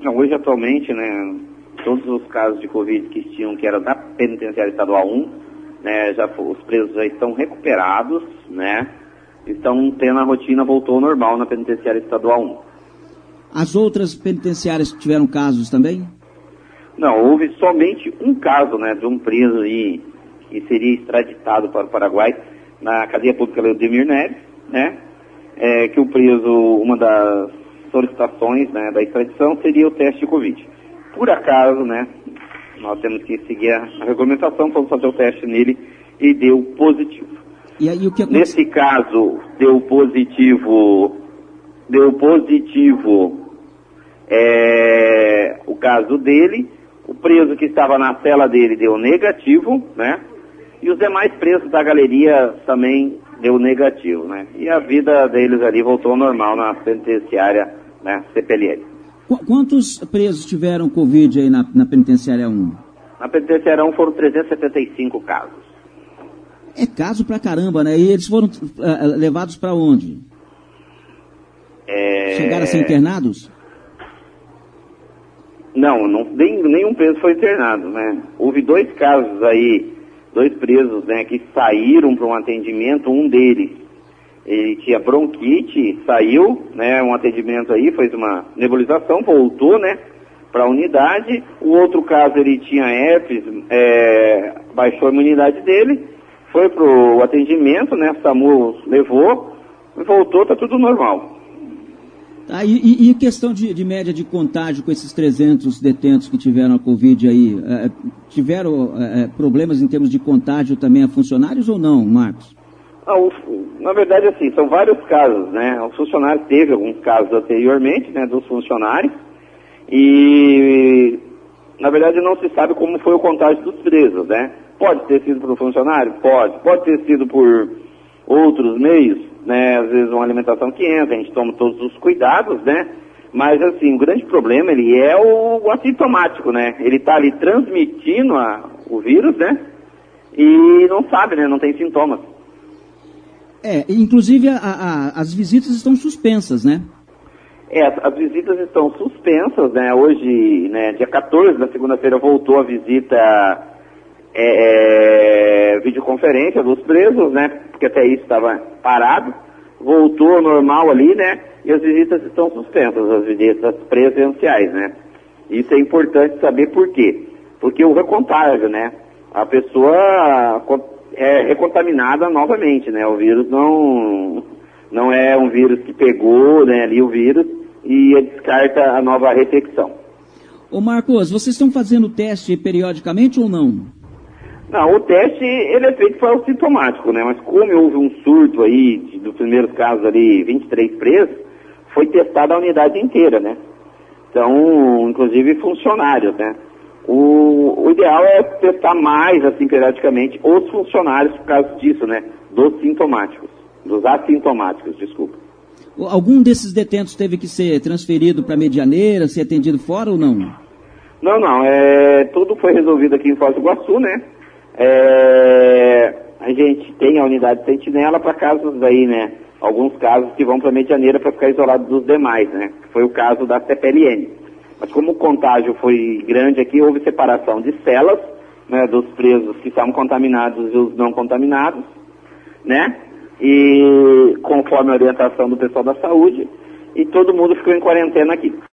Não, hoje, atualmente, né, todos os casos de Covid que tinham, que era da penitenciária estadual 1, né, os presos já estão recuperados, né, estão tendo a rotina, voltou ao normal na penitenciária estadual 1. As outras penitenciárias tiveram casos também? Não, houve somente um caso, né, de um preso aí que seria extraditado para o Paraguai na cadeia pública Leodemir Neves, né, que o preso, uma das solicitações, né, da extradição seria o teste de Covid. Por acaso, né, nós temos que seguir a regulamentação, fomos fazer o teste nele e deu positivo. E aí, o que aconteceu? Nesse caso, deu positivo o caso dele, o preso que estava na cela dele deu negativo, né, e os demais presos da galeria também deu negativo, né, e a vida deles ali voltou ao normal na penitenciária, né, CPLL. Quantos presos tiveram Covid aí na penitenciária 1? Na penitenciária 1 foram 375 casos. É caso pra caramba, né? E eles foram levados para onde? Chegaram a ser internados? Não, nenhum preso foi internado, né? Houve 2 casos aí, 2 presos, né, que saíram para um atendimento, um deles, ele tinha bronquite, saiu, né, um atendimento aí, fez uma nebulização, voltou, né, para a unidade. O outro caso, ele tinha herpes, baixou a imunidade dele, foi pro atendimento, né, SAMU levou, e voltou, tá tudo normal. E questão de média de contágio com esses 300 detentos que tiveram a Covid aí, tiveram problemas em termos de contágio também a funcionários ou não, Marcos? Na verdade, assim, são vários casos, né? Os funcionários teve alguns casos anteriormente, né, dos funcionários, e na verdade não se sabe como foi o contágio dos presos, né? Pode ter sido por um funcionário? Pode ter sido por outros meios, né? Às vezes uma alimentação que entra, a gente toma todos os cuidados, né? Mas assim, o grande problema, ele é o assintomático, né? Ele está ali transmitindo o vírus, né? E não sabe, né? Não tem sintomas. Inclusive as visitas estão suspensas, né? As visitas estão suspensas, né? Hoje, né, dia 14, na segunda-feira, voltou a visita videoconferência dos presos, né? Porque até isso estava parado. Voltou ao normal ali, né? E as visitas estão suspensas, as visitas presenciais, né? Isso é importante saber por quê. Porque o recontágio, né? A pessoa é recontaminada novamente, né? O vírus não é um vírus que pegou, né, ali o vírus e descarta a nova reinfecção. Ô Marcos, vocês estão fazendo o teste periodicamente ou não? Não, o teste, ele é feito para o sintomático, né? Mas como houve um surto aí, dos primeiros casos ali, 23 presos, foi testada a unidade inteira, né? Então, inclusive funcionários, né? O ideal é testar mais, assim, periodicamente, os funcionários por causa disso, né? Dos assintomáticos, desculpa. Algum desses detentos teve que ser transferido para Medianeira, ser atendido fora ou não? Não, tudo foi resolvido aqui em Foz do Iguaçu, né? A gente tem a unidade de sentinela para casos aí, né? Alguns casos que vão para Medianeira para ficar isolado dos demais, né? Foi o caso da CPLN. Mas como o contágio foi grande aqui, houve separação de celas, né? Dos presos que estavam contaminados e os não contaminados, né? E conforme a orientação do pessoal da saúde, e todo mundo ficou em quarentena aqui.